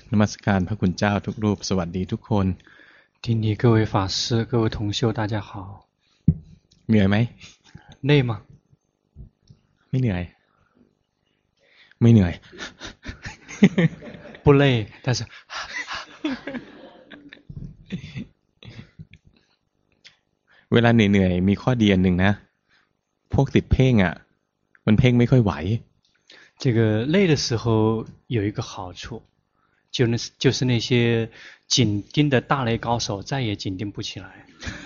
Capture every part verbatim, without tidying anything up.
นมัสการพระคุณเจ้าทุกรูปสวัสดีทุกคน顶礼各位法师，各位同修，大家好。 เหนื่อยไหม累吗？ ไม่เหนื่อยไม่เหนื่อย不累，但是เวลาเหนื่อยๆมีข้อดีอันหนึ่งนะพวกติดเพ่งอ่ะมันเพ่งไม่ค่อยไหว这个累的时候有一个好处，就那就是那些紧盯的大雷高手再也紧盯不起来。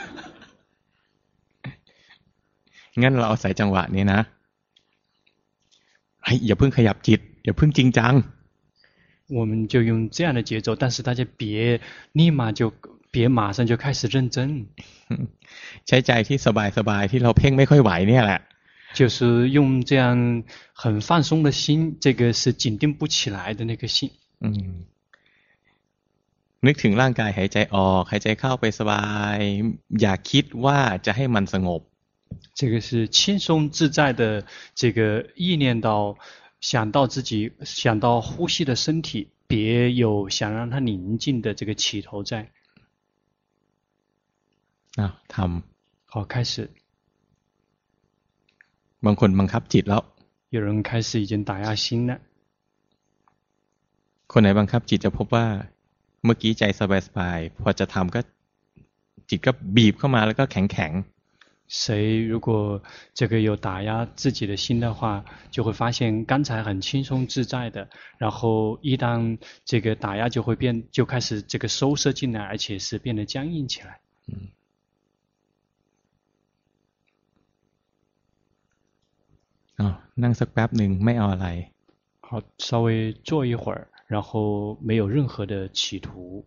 งั้นเราเอาใส่จังหวะนี้นะเฮ้ยอย่าเพิ่งขยับจิตอย่าเพิ่งจริงจัง我们就用这样的节奏，但是大家别立马就别马上就开始认真。 ใช้ใจที่สบายๆที่เราเพ่งไม่ค่อยไหวเนี่ยแหละ就是用这样很放松的心，这个是紧盯不起来的那个心。 嗯นึกถึงร่างกายหายใจออกหายใจเข้าไปสบายอย่าคิดว่าจะให้มันสงบ这个是轻松自在的，这个意念到想到自己想到呼吸的身体，别有想让它宁静的这个起头在。 啊ทำ好，开始。 บางคนบังคับจิตแล้ว有人开始已经打压心了。 คนไหนบังคับจิตจะพบว่าเมื่อกี้ใจสบายๆพอจะทำก็จิตก็บีบเข้ามาแล้วก็แข็งๆ谁如果这个有打压自己的心的话，就会发现刚才很轻松自在的，然后一旦这个打压就会变，就开始这个收摄进来，而且是变得僵硬起来。 嗯อ๋อนั่งสักแป๊บหนึ่งไม่เอาอะไร好，稍微坐一会儿，然后没有任何的企图。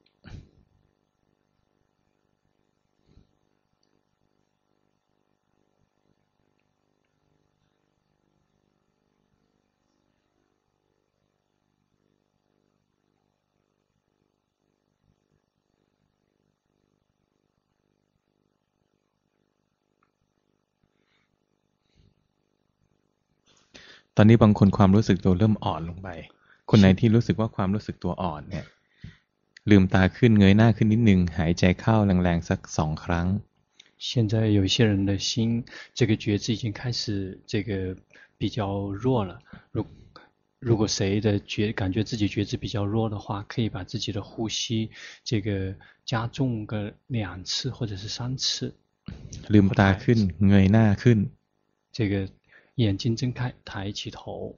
ตอนนี้บางคนความรู้สึกตัวเริ่มอ่อนลงไปคนไหนที่รู้สึกว่าความรู้สึกตัวอ่อนเนี่ยลืมตาขึ้นเงยหน้าขึ้นนิดนึงหายใจเข้าแรงๆสักสองครั้ง现在有一些人的心，这个觉知已经开始这个比较弱了。如如果谁的觉感觉自己觉知比较弱的话，可以把自己的呼吸这个加重个两次或者是三次。 ลืมตาขึ้นเงยหน้าขึ้น这个眼睛睁开，抬起头。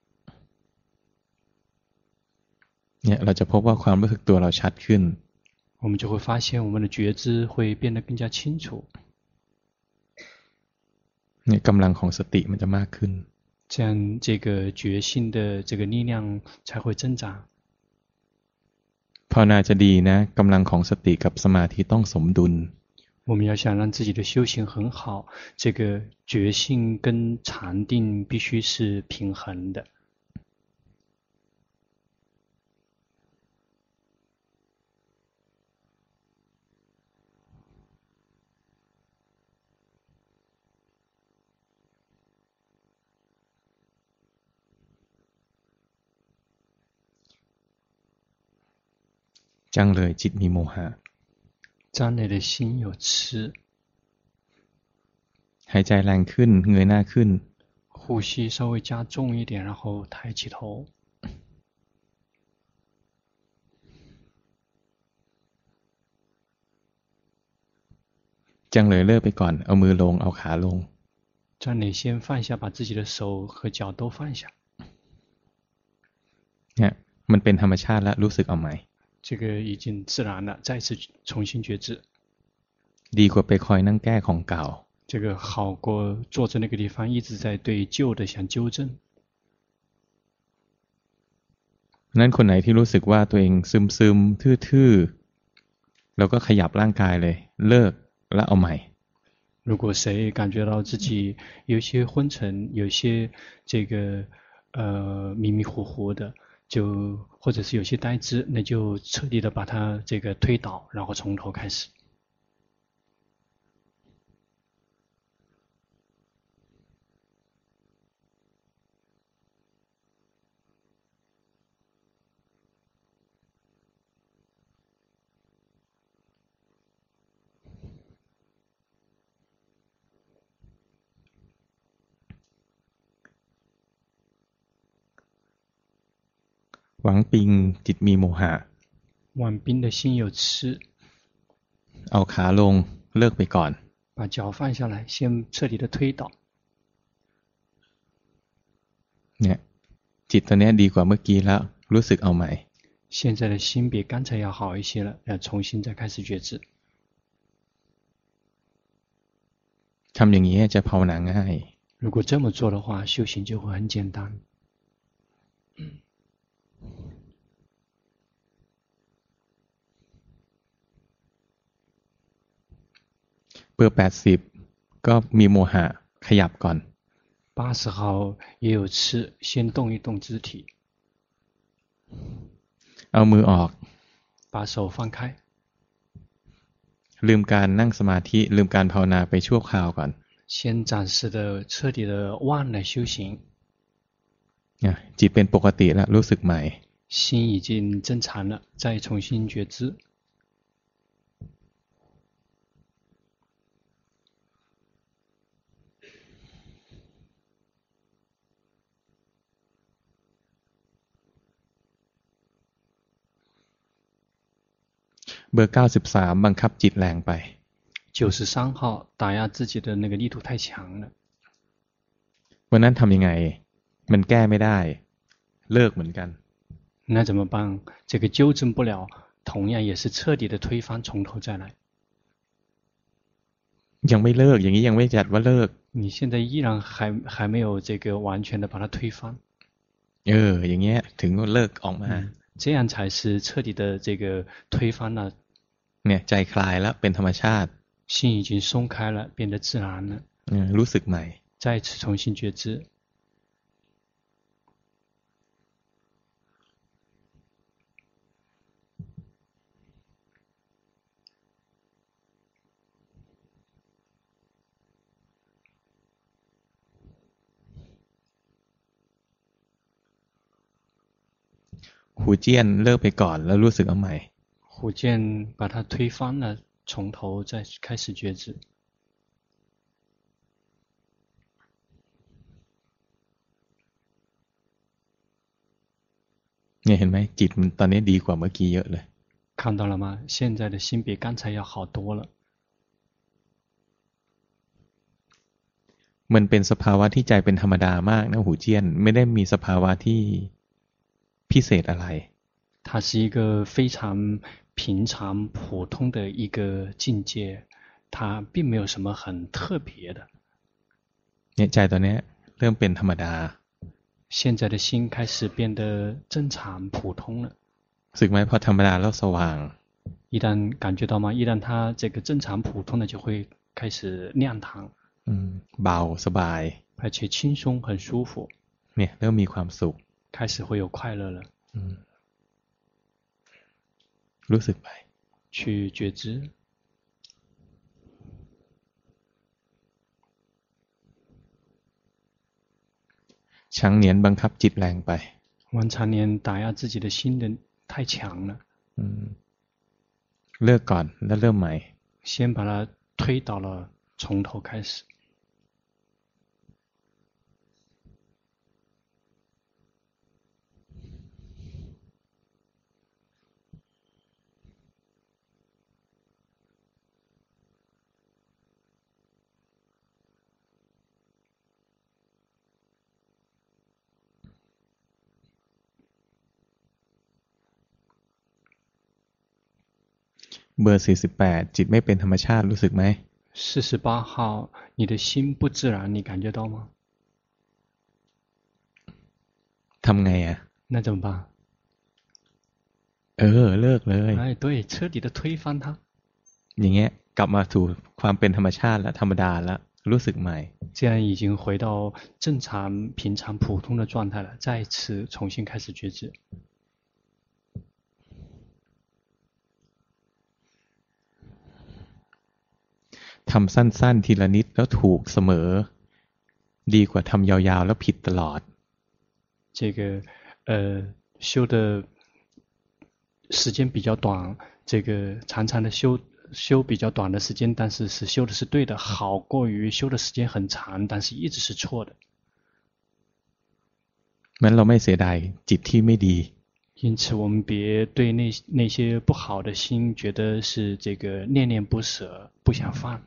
เนี่ยเราจะพบว่าความรู้สึกตัวเราชัดขึ้น我们就会发现我们的觉知会变得更加清楚。 เนี่ยกำลังของสติมันจะมากขึ้น这样这个觉性的这个力量才会增长。 ภาวนาจะดีนะกำลังของสติกับสมาธิต้องสมดุล我们要想让自己的修行很好，这个觉性跟禅定必须是平衡的。 จังเลยจิตมีโมหะ张磊的心有痴。 หายใจแรงขึ้นเงยหน้าขึ้น呼吸稍微加重一点，然后抬起头。 จังเลยเลิกไปก่อนเอามือลงเอาขาลง张磊先放下，把自己的手和脚都放下。 เนี่ยมันเป็นธรรมชาติแล้วรู้สึกเอาไหม这个已经自然了，再次重新觉知。 ดีกว่าไปคอยนั่งแก้ของเก่า这个好过坐在那个地方一直在对旧的想纠正。 นั้นคนไหนที่รู้สึกว่าตัวเองซึมๆทื่อๆเราก็ขยับร่างกายเลยเลิกแล้วเอาใหม่如果谁感觉到自己有些昏沉，有些这个呃迷迷糊糊的，就或者是有些呆滞，那就彻底的把它这个推倒，然后从头开始。 หวังปิงจิตมีโมหะหวังปิง的心有痴เอาขาลงเลิกไปก่อน把脚放下来先彻底的推倒เนี่ยจิตตอนนี้ดีกว่าเมื่อกี้แล้วรู้สึกเอาใหม่现在的心比刚才要好一些了要重新再开始觉知ทำอย่างนี้จะภาวนาง่าย如果这么做的话修行就会很简单เบอร์แปดสิบก็มีโมหะขยับก่อน八十号也有吃先动一动肢体เอามือออก把手放开ลืมการนั่งสมาธิลืมการภาวนาไปชั่วคราวก่อน先暂时的彻底的忘了修行จิตเป็นปกติแล้วรู้สึกใหม่心已经正常了再重新觉知เบอร์เก้าสิบสามบังคับจิตแรงไป九十三号打压自己的那个力度太强了วันนั้นทำยังไงมันแก้ไม่ได้เลิกเหมือนกัน那怎么办这个纠正不了同样也是彻底的推翻从头再来ยังไม่เลิกอย่างนี้ยังไม่จัดว่าเลิก你现在依然还还没有这个完全的把它推翻เอออย่างเงี้ยถึงเลิกออกมา这样才是彻底的这个推翻了เนี่ยใจคลายแล้วเป็นธรรมชาติ心已经松开了变得自然了รู้สึกใหม่再次重新觉知หูเจี้ยนเลิกไปก่อนแล้วรู้สึกเอาใหม่虎剑把它推翻了从头再开始觉知เนี่ยเห็นไหมจิตมันตอนนี้ดีกว่าเมื่อกี้เยอะเลย看到了吗现在的心比刚才要好多了มันเป็นสภาวะที่ใจเป็นธรรมดามากนะหูเจี้ยนไม่ได้มีสภาวะที่พิเศษอะไร它是一个非常平常普通的一个境界它并没有什么很特别的เนี่ยใจตอนนี้เริ่มเป็นธรรมดา现在的心开始变得正常普通了รู้สึกไหมพอธรรมดาแล้วสว่าง一旦感觉到吗一旦它这个正常普通的就会开始亮堂เบาสบาย而且轻松很舒服เนี่ยเริ่มมีความสุข开始会有快乐了รู้สึกไป去觉知ช้างเหนียนบังคับจิตแรงไป王长年打压自己的心的太强了เลิกก่อนแล้วเริ่มใหม่先把它推倒了从头开始เบอร์สี่สิบแปดจิตไม่เป็นธรรมชาติรู้สึกไหม四十八号你的心不自然你感觉到吗ทำไงอ่ะ那怎么办เออเลิกเลย哎对彻底的推翻它อย่างเงี้ยกลับมาสู่ความเป็นธรรมชาติและธรรมดาแล้วรู้สึกใหม่这样已经回到正常平常普通的状态了再次重新开始觉知ทำสั้นๆทีละนิดแล้วถูกเสมอดีกว่าทำยาวๆแล้วผิดตลอด这个呃修的时间比较短这个长长的修修比较短的时间但是是修的是对的好过于修的时间很长但是一直是错的งั้นเราไม่เสียดายจิตที่ไม่ดี因此，我们别对那那些不好的心觉得是这个念念不舍，不想放。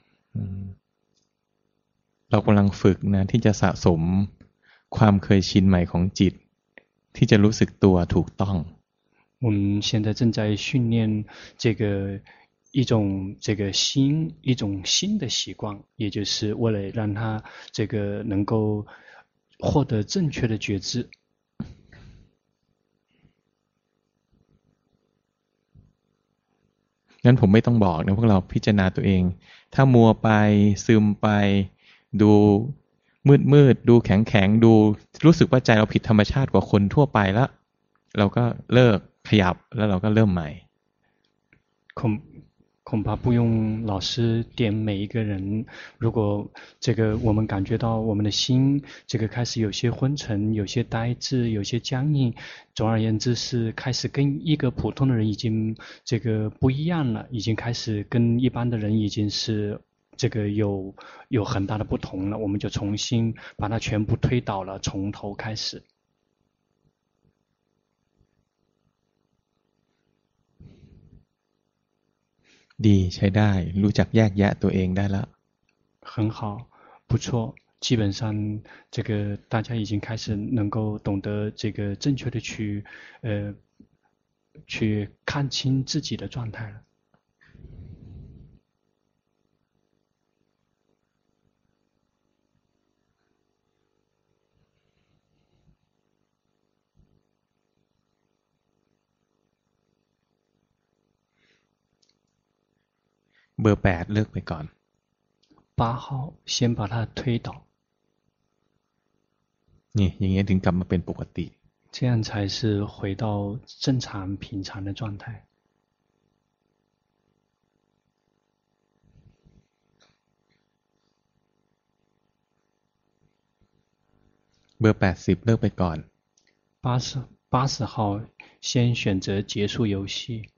เรากำลังฝึกนะที่จะสะสมความเคยชินใหม่ของจิตที่จะรู้สึกตัวถูกต้อง我们现在正在训练这个一种这个新一种新的习惯，也就是为了让它这个能够获得正确的觉知。 งั้นผมไม่ต้องบอกนะพวกเราพิจารณาตัวเองถ้ามัวไปซึมไปดูมืดมืดดูแข็งแข็งดูรู้สึกว่าใจเราผิดธรรมชาติกว่าคนทั่วไปแล้วเราก็เลิกขยับแล้วเราก็เริ่มใหม่恐恐怕不用老师点每一个人。如果这个我们感觉到我们的心这个开始有些昏沉，有些呆滞，有些僵硬，总而言之是开始跟一个普通的人已经这个不一样了，已经开始跟一般的人已经是这个有有很大的不同了，我们就重新把它全部推倒了，从头开始。 ดีใช้ได้รู้จักแยกแยะตัวเองได้แล้ว很好不错基本上这个大家已经开始能够懂得这个正确的去呃去看清自己的状态了เบอร์แปดเลิกไปก่อน八号先把它推倒นี่อย่างเงี้ยถึงกลับมาเป็นปกติ这样才是回到正常平常的状态เบอร์แปดสิบเลิกไปก่อน八十八十号先选择结束游戏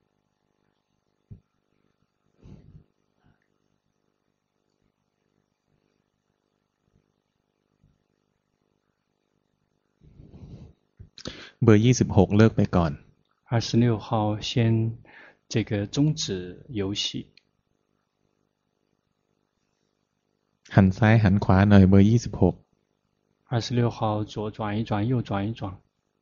เบอร์ยี่สิบหกเลิกไปก่อน二十六号先这个终止游戏หันซ้ายหันขวาหน่อยเบอร์ยี่สิบหก二十六号左转一转右转一转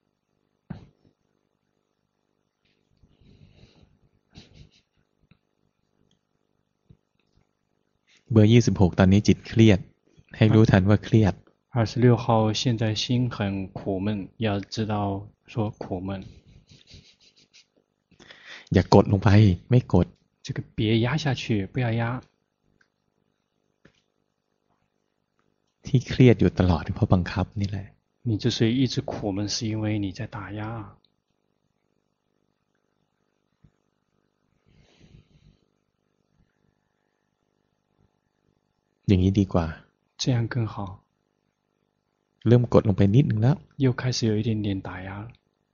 เบอร์ยี่สิบหกตอนนี้จิตเครียดให้รู้ทันว่าเครียด二十六号现在心很苦闷要知道说苦闷อย่ากดลงไปไม่กด这个别压下去不要压ที่เครียดอยู่ตลอดเพราะบังคับนี่แหละ你之所以一直苦闷是因为你在打压อย่างนี้ดีกว่า这样更好เริ่มกดลงไปนิดนึงแล้ว又开始有一点点打压了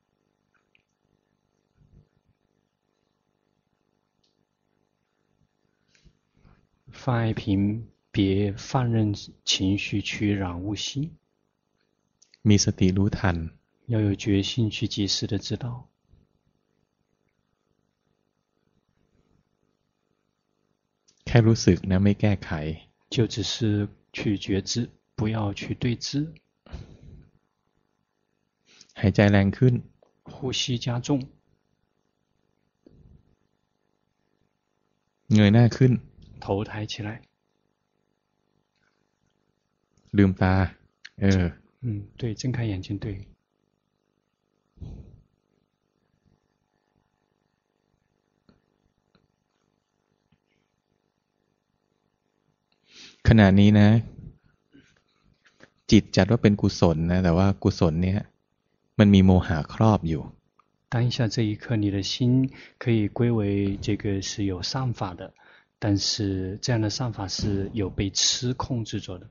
放爱瓶别放任情绪去染污心มีสติรู้ทัน要有决心去及时的知道แค่รู้สึกนะไม่แก้ไข就只是去觉知不要去对峙หายใจแรงขึ้น呼吸加重เงยหน้าขึ้น头抬起来ลืมตาเออ嗯对睁开眼睛对ขณะนี้นะจิตจัดว่าเป็นกุศลนะแต่ว่ากุศลเนี่ยมันมีโมหะครอบอยู่当下这一刻你的心可以归为这个是有善法的但是这样的善法是有被痴控制着的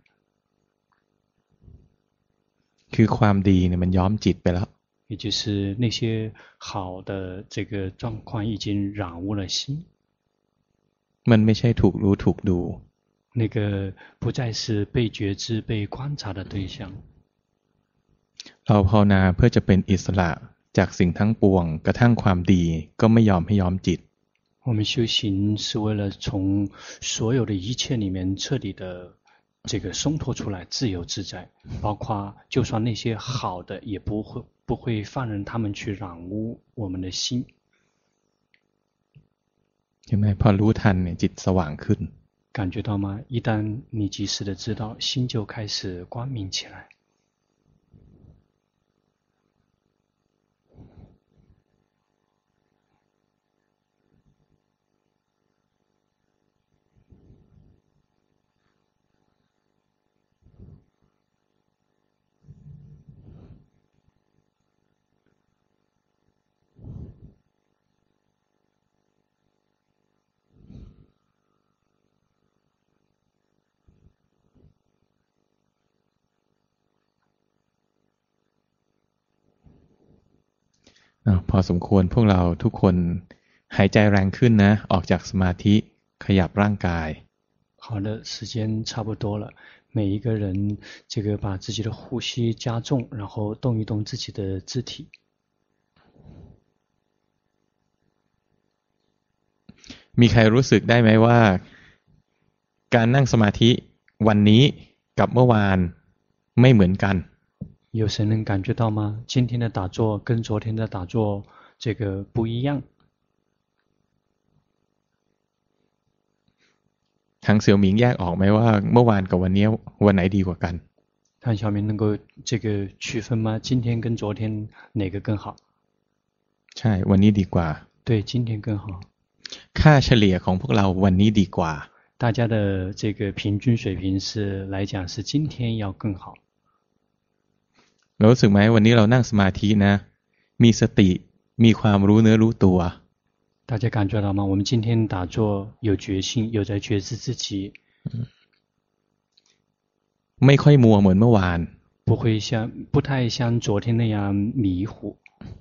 คือความดีเนี่ยมันย้อมจิตไปแล้ว也就是那些好的这个状况已经染污了心มันไม่ใช่ถูกรู้ถูกดู那个不再是被觉知被观察的对象เราภาวนาเพื่อจะเป็นอิสระจากสิ่งทั้งปวงกระทั่งความดีก็ไม่ยอมให้ยอมจิต我们修行是为了从所有的一切里面彻底的这个松脱出来，自由自在，包括就算那些好的也不会不会放任他们去染污我们的心。 ใช่ไหมพอรู้ทันเนี่ยจิตสว่างขึ้น感觉到吗？一旦你及时的知道，心就开始光明起来。 พอสมควรพวกเราทุกคนหายใจแรงขึ้นนะออกจากสมาธิขยับร่างกาย好的，时间差不多了。每一个人，这个把自己的呼吸加重，然后动一动自己的肢体。 มีใครรู้สึกได้ไหมว่าการนั่งสมาธิวันนี้กับเมื่อวานไม่เหมือนกัน有谁能感觉到吗？今天的打坐跟昨天的打坐这个不一样。 ทางเสี่ยวหมิงแยกออกไหมว่าเมื่อวานกับวันนี้วันไหนดีกว่ากัน谭小明能够这个区分吗？今天跟昨天哪个更好？ ใช่วันนี้ดีกว่า对，今天更好。 ค่าเฉลี่ยของพวกเราวันนี้ดีกว่า大家的这个平均水平是来讲是今天要更好。 รู้สึกไหมวันนี้เรานั่งสมาธินะมีสติมีความรู้เนื้อรู้ตัว大家感觉到吗？我们今天打坐有决心，有在觉知自己， ไม่ค่อยมัวเหมือนเมื่อวาน不会像不太像昨天那样迷糊。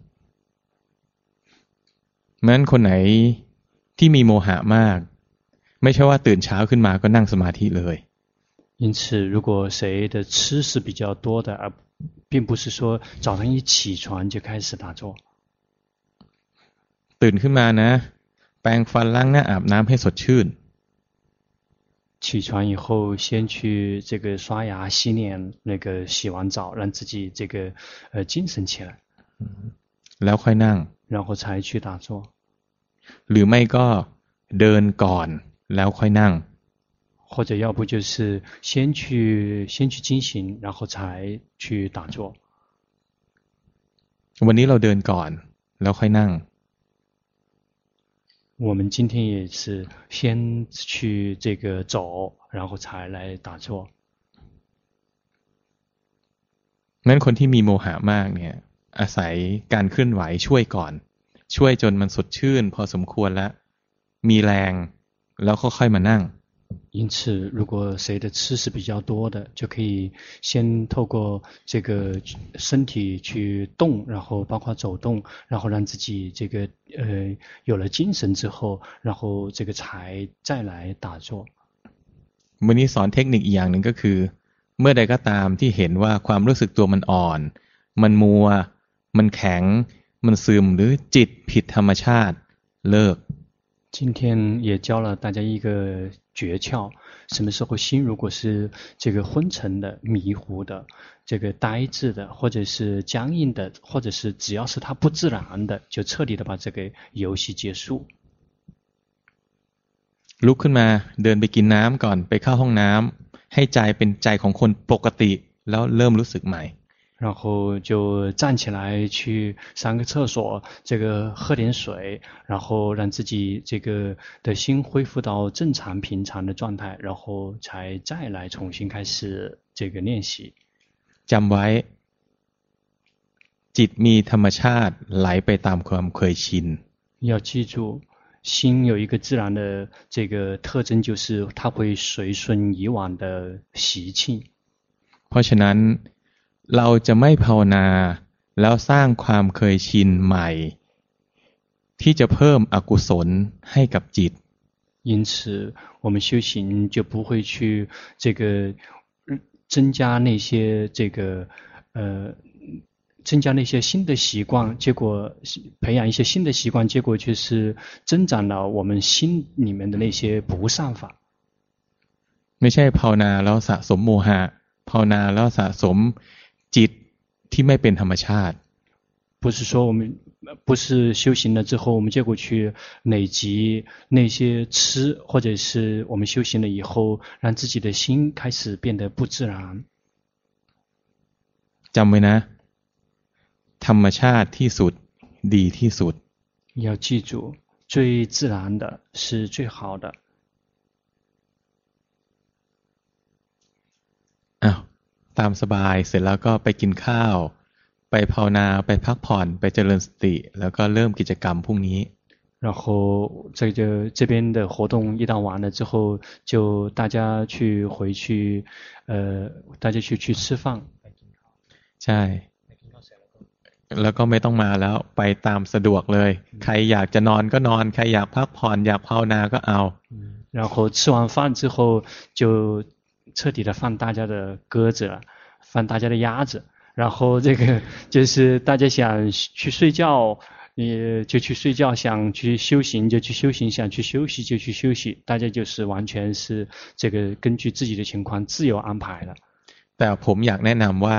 งั้นคนไหนที่มีโมหะมากไม่ใช่ว่าตื่นเช้าขึ้นมาก็นั่งสมาธิเลย因此，如果谁的吃是比较多的，而并不是说早上一起床就开始打坐。 ตื่นขึ้นมานะแปรงฟันล้างหน้าอาบน้ำให้สดชื่น起床以后，先去这个刷牙、洗脸，那个洗完澡，让自己这个呃精神起来， แล้วค่อยนั่ง然后才去打坐。 หรือไม่ก็เดินก่อนแล้วค่อยนั่ง或者要不就是先去先去进行，然后才去打坐。 วันนี้เราเดินก่อนแล้วค่อยนั่ง我们今天也是先去这个走，然后才来打坐。 งั้นคนที่มีโมหะมากเนี่ยอาศัยการเคลื่อนไหวช่วยก่อนช่วยจนมันสดชื่นพอสมควรแล้วมีแรงแล้วก็ค่อยมานั่ง因此，如果谁的吃是比较多的，就可以先透过这个身体去动，然后包括走动，然后让自己这个呃有了精神之后，然后这个才再来打坐。 วันนี้สอนเทคนิคอีกอย่างหนึ่งก็คือเมื่อใดก็ตามที่เห็นว่าความรู้สึกตัวมันอ่อนมันมัวมันแข็งมันซึมหรือจิตผิดธรรมชาติเลิก今天也教了大家一个诀窍，什么时候心如果是这个昏沉的、迷糊的、这个呆滞的，或者是僵硬的，或者是只要是它不自然的，就彻底的把这个游戏结束。 ลุกขึ้นมาเดินไปกินน้ำก่อนไปเข้าห้องน้ำให้ใจเป็นใจของคนปกติแล้วเริ่มรู้สึกใหม่然后就站起来去上个厕所，这个喝点水，然后让自己这个的心恢复到正常平常的状态，然后才再来重新开始这个练习。 จำไว้จิตมีธรรมชาติไหลไปตามความเคยชิน要记住，心有一个自然的这个特征，就是它会随顺以往的习气。 เพราะฉะนั้นเราจะไม่ภาวนาแล้วสร้างความเคยชินใหม่ที่จะเพิ่มอกุศลให้กับจิต因此我们修行就不会去这个增加那些这个呃增加那些新的习惯，结果培养一些新的习惯，结果却是增长了我们心里面的那些不善法。 ไม่ใช่ภาวนาแล้วสะสมโมหะภาวนาแล้วสะสมจิตที่ไม่เป็นธรรมชาติ不是说我们不是修行了之后，我们结果去累积那些吃，或者是我们修行了以后，让自己的心开始变得不自然。 จำไว้นะธรรมชาติที่สุดดีที่สุด要记住，最自然的是最好的。 อ้าวตามสบายเสร็จแล้วก็ไปกินข้าวไปภาวนาไปพักผ่อนไปเจริญสติแล้วก็เริ่มกิจกรรมพรุ่งนี้然后这个这边的活动一到完了之后，就大家去回去，呃，大家去去吃饭。 ใช่แล้วก็ไม่ต้องมาแล้วไปตามสะดวกเลยใครอยากจะนอนก็นอนใครอยากพักผ่อนอยากภาวนาก็เอา然后吃完饭之后就彻底的放大家的鸽子了，放大家的鸭子。然后这个就是大家想去睡觉，也就去睡觉；想去修行就去修行；想去休息就去休息。大家就是完全是这个根据自己的情况自由安排了。 แต่ผมอยากแนะนำว่า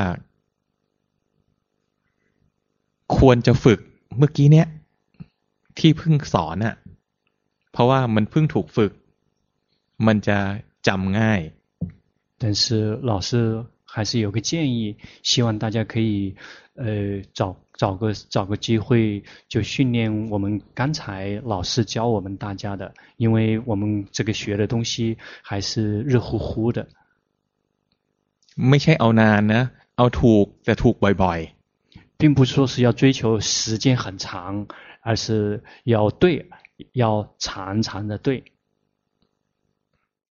ควรจะฝึกเมื่อกี้เนี้ยที่เพิ่งสอนน่ะเพราะว่ามันเพิ่งถูกฝึกมันจะจำง่าย但是老师还是有个建议，希望大家可以呃找找个找个机会就训练我们刚才老师教我们大家的，因为我们这个学的东西还是热乎乎的。 ไม่ใช่เอานานนะเอาถูกแต่ถูกบ่อยๆ并不是说是要追求时间很长，而是要对，要长长的对。